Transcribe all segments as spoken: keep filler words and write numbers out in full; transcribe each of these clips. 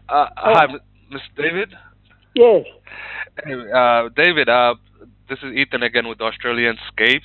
Uh, Oh, hi, Mister David. yes, Anyway, Uh, David, uh, this is Ethan again with Australian Scapes.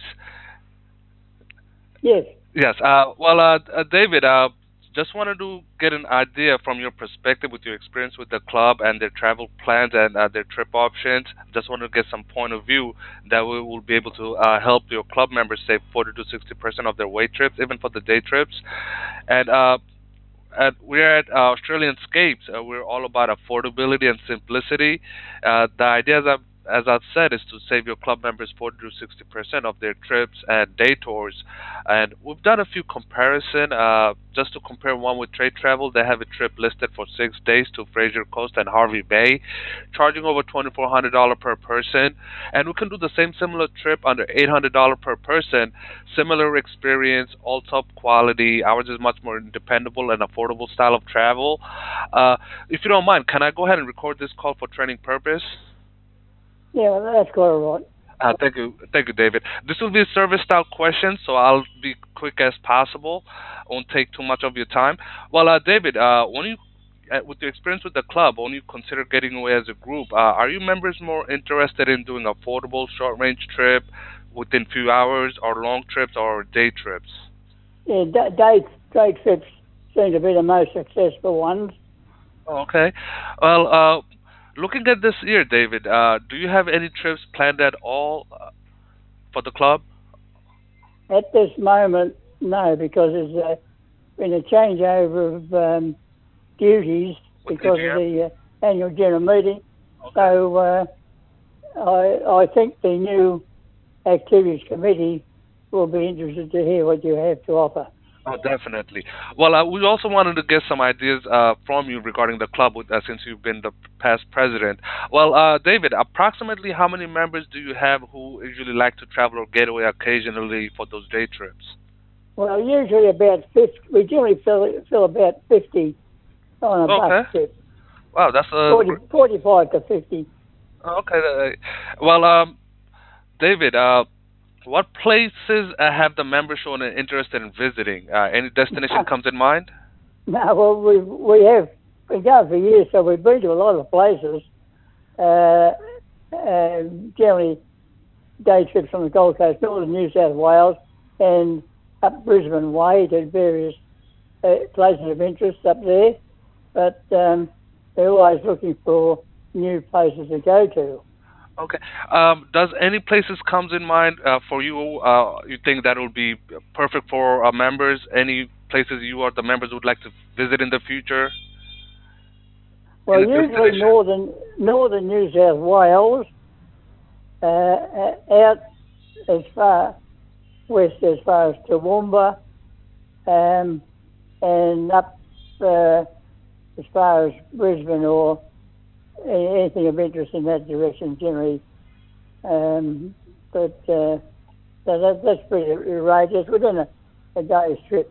yes. Yes. Uh, well, uh, uh, David, uh, just wanted to get an idea from your perspective with your experience with the club and their travel plans and uh, their trip options. Just wanted to get some point of view that we will be able to uh, help your club members save forty to sixty percent of their way trips, even for the day trips. And uh, at, we're at uh, Australian Scapes. Uh, we're all about affordability and simplicity. Uh, the idea, as I've, as I've said, is to save your club members forty to sixty percent of their trips and day tours. And we've done a few comparison. Uh, just to compare one with Trade Travel, they have a trip listed for six days to Fraser Coast and Harvey Bay, charging over twenty-four hundred dollars per person. And we can do the same similar trip under eight hundred dollars per person. Similar experience, all top quality. Ours is much more dependable and affordable style of travel. Uh, if you don't mind, can I go ahead and record this call for training purpose? Yeah, well, that's quite all right. Uh, thank you, thank you, David. This will be a service style question, so I'll be quick as possible. I won't take too much of your time. Well, uh, David, uh, when you uh, with your experience with the club, when you consider getting away as a group, uh, are you members more interested in doing affordable short range trip within few hours, or long trips, or day trips? Yeah, da- day, day trips seem to be the most successful ones. Oh, okay. Well, uh, looking at this year, David, uh, do you have any trips planned at all uh, for the club? At this moment, no, because there's uh, been a changeover of um, duties With because of A G M? the uh, annual general meeting. Okay. So uh, I, I think the new activities committee will be interested to hear what you have to offer. Oh, definitely. Well, uh, we also wanted to get some ideas uh, from you regarding the club, with, uh, since you've been the past president. Well, uh, David, approximately how many members do you have who usually like to travel or get away occasionally for those day trips? Well, usually about fifty, we generally fill, fill about fifty on a bus Okay. trip, Wow, that's a forty, gr- forty-five to fifty. okay. Uh, well, um, David, uh, what places uh, have the members shown an interest in visiting? Uh, any destination comes in mind? No, well, we we have been going for years, so we've been to a lot of places. Uh, uh, Generally, day trips from the Gold Coast, northern New South Wales, and up Brisbane Way to various uh, places of interest up there. But um, they're always looking for new places to go to. Okay. Um, does any places comes in mind uh, for you? Uh, you think that will be perfect for our members? Any places you or the members would like to visit in the future? Well, Any usually destination? northern northern New South Wales, uh, uh, out as far west as far as Toowoomba, um, and up uh, as far as Brisbane or anything of interest in that direction generally. Um, but uh, so that, that's pretty outrageous within a, a day's trip.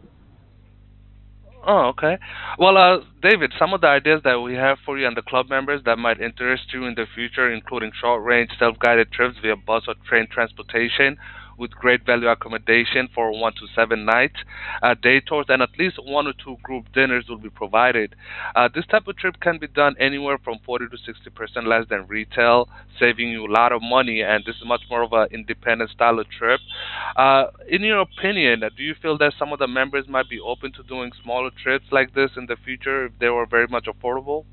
Oh, okay. Well, uh, David, some of the ideas that we have for you and the club members that might interest you in the future, including short-range self-guided trips via bus or train transportation with great value accommodation for one to seven nights, uh, day tours, and at least one or two group dinners will be provided. Uh, this type of trip can be done anywhere from forty to sixty percent less than retail, saving you a lot of money, and this is much more of an independent style of trip. Uh, in your opinion, uh, do you feel that some of the members might be open to doing smaller trips like this in the future if they were very much affordable?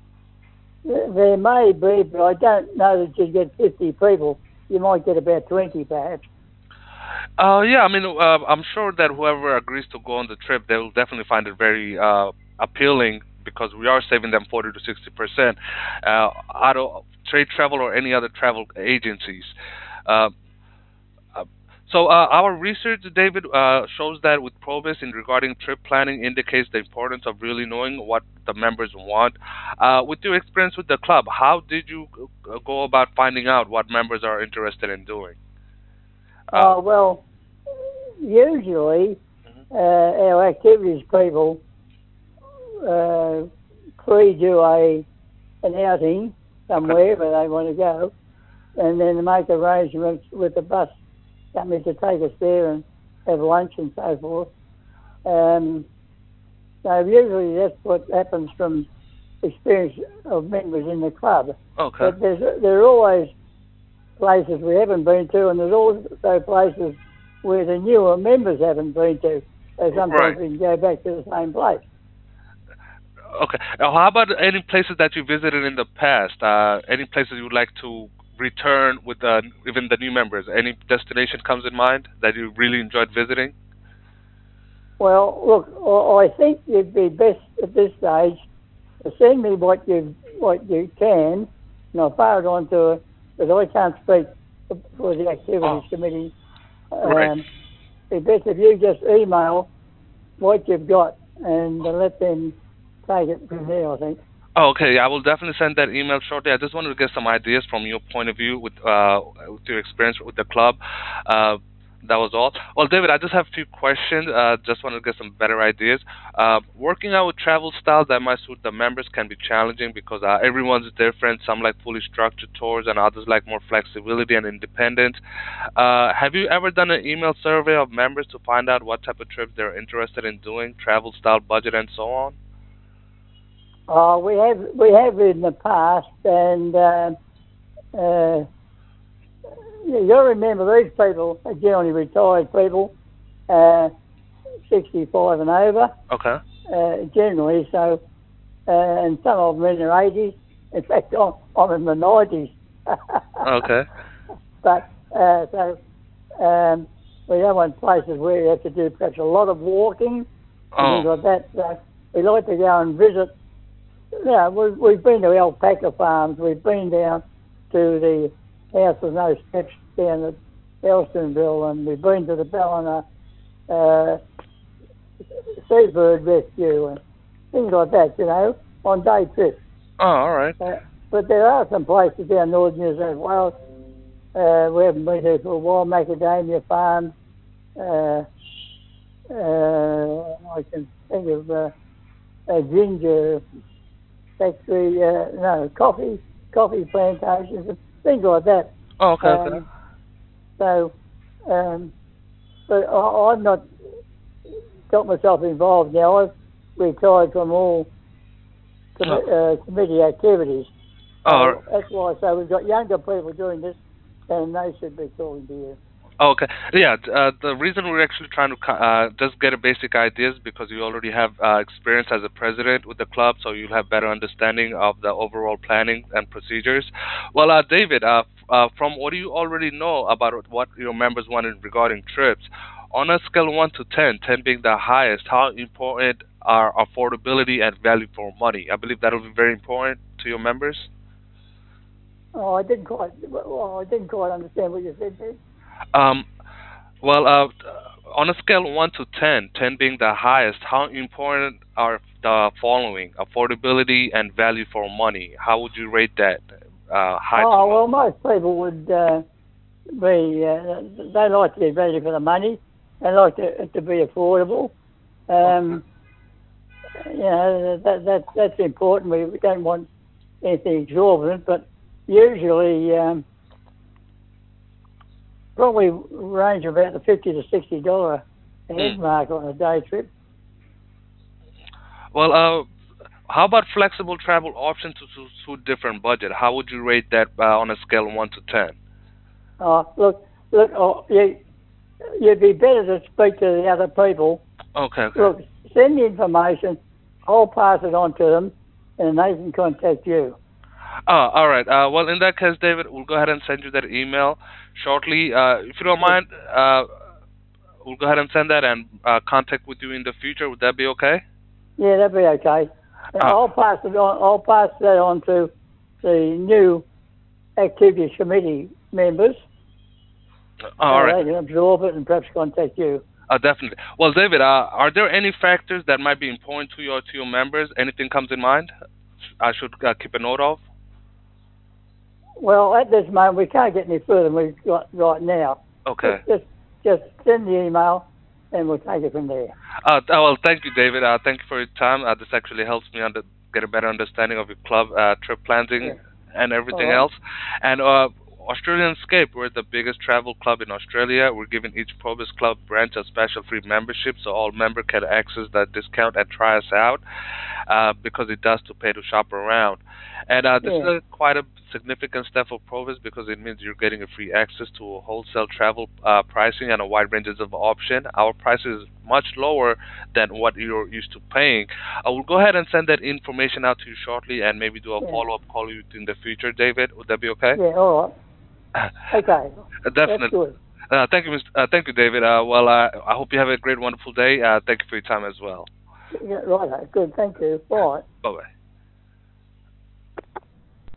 There may be, but I don't know that you'd get fifty people. You might get about twenty perhaps. Uh, yeah, I mean, uh, I'm sure that whoever agrees to go on the trip, they will definitely find it very uh, appealing because we are saving them forty to sixty percent uh, out of trade travel or any other travel agencies. Uh, Uh, So uh, our research, David, uh, shows that with Probus in regarding trip planning indicates the importance of really knowing what the members want. Uh, with your experience with the club, how did you uh, go about finding out what members are interested in doing? Uh, Oh well, usually mhm. uh, our activities people uh, pre-do a an outing Okay. somewhere where they want to go, and then make arrangements with the bus company to take us there and have lunch and so forth. Um, so usually that's what happens from experience of members in the club. Okay. But there's there are always places we haven't been to, and there's also places where the newer members haven't been to. So sometimes Right. we can go back to the same place. Okay. Now, how about any places that you visited in the past? Uh, any places you would like to return with uh, even the new members? Any destination comes in mind that you really enjoyed visiting? Well, look, I I think it'd be best at this stage to send me what you what you can, and I'll forward on to it, because I can't speak for the Oh, activities committee. right. Um, it'd be best if you just email what you've got and let them take it from there, I think. Oh, okay. I will definitely send that email shortly. I just wanted to get some ideas from your point of view with uh, with your experience with the club. Uh, that was all. Well, David, I just have a few questions. Uh, just wanted to get some better ideas. Uh, working out with travel styles that might suit the members can be challenging because uh, everyone's different. Some like fully structured tours, and others like more flexibility and independence. Uh, have you ever done an email survey of members to find out what type of trips they're interested in doing, travel style, budget, and so on? Uh, we have we have in the past, and uh, uh, you got to remember these people are generally retired people, uh, sixty-five and over, Okay. uh, generally. So, uh, and some of them in their eighties. In fact, I'm, I'm in the nineties. Okay. But uh, so um, we don't want places where you have to do perhaps a lot of walking and Oh. things like that. So we like to go and visit. Yeah, we've, we've been to alpaca farms. We've been down to the House with No Steps down at Elstonville, and we've been to the Ballina uh, Seabird Rescue and things like that, you know, on day trips. Oh, all right. Uh, but there are some places down northern New South Wales uh, we haven't been to for a while. Macadamia Farms. Uh, uh, I can think of uh, a ginger factory, uh, no, coffee, coffee plantations and things like that. Oh, okay, okay. Um, so, um, but I, I've not got myself involved now. I've retired from all Oh, commi- uh, committee activities. oh, So that's why I say we've got younger people doing this, and they should be talking to you. okay. Yeah, t- uh, the reason we're actually trying to co- uh, just get a basic idea is because you already have uh, experience as a president with the club, so you'll have better understanding of the overall planning and procedures. Well, uh, David, uh, f- uh, from what you already know about what your members wanted regarding trips, on a scale of one to ten, ten being the highest, how important are affordability and value for money? I believe that will be very important to your members. Oh, I didn't quite. Well, I didn't quite understand what you said there. Um, Well, uh, on a scale of one to ten, ten being the highest, how important are the following: affordability and value for money? How would you rate that? Uh, high to Oh low. well, most people would uh, be. Uh, they like to get value for the money. They like to to be affordable. Okay. Um, you know that that that's important. We, we don't want anything exorbitant, but usually um, probably range about the fifty to sixty dollar Hmm. head mark on a day trip. Well, uh, how about flexible travel options to su- suit different budget? How would you rate that uh, on a scale of one to ten? Oh, look, look, oh, you, you'd be better to speak to the other people. Okay, okay. Look, send the information. I'll pass it on to them, and they can contact you. Oh, all right. Uh, well, in that case, David, we'll go ahead and send you that email shortly. Uh, if you don't Good. mind, uh, we'll go ahead and send that and uh, contact with you in the future. Would that be okay? Yeah, that'd be okay. And Uh, I'll pass it on. I'll pass that on to the new activities committee members, all so right. they can absorb it and perhaps contact you. Uh, definitely. Well, David, uh, are there any factors that might be important to your to your members? Anything comes in mind? I should uh, keep a note of. Well, at this moment, we can't get any further than we've got right now. Just, Okay. just, just send the email, and we'll take it from there. Uh, uh, well, thank you, David. Uh, thank you for your time. Uh, this actually helps me under, get a better understanding of your club uh, trip Yeah. planning and All everything right. else. And uh, Australian Escape, we're the biggest travel club in Australia. We're giving each Probus Club branch a special free membership, so all member can access that discount and try us out, uh, because it does to pay to shop around. And uh, this is Yeah. a, quite a significant step for Provis because it means you're getting a free access to a wholesale travel uh, pricing and a wide ranges of option. Our price is much lower than what you're used to paying. I will go ahead and send that information out to you shortly and maybe do a Yeah. follow-up call you in the future, David. Would that be okay? Yeah. All right. Okay. That's Definitely. good. Uh, thank you, mister Uh, thank you, David. Uh, well, uh, I hope you have a great, wonderful day. Uh, thank you for your time as well. Yeah, right. Good. Thank you. Bye. Bye bye.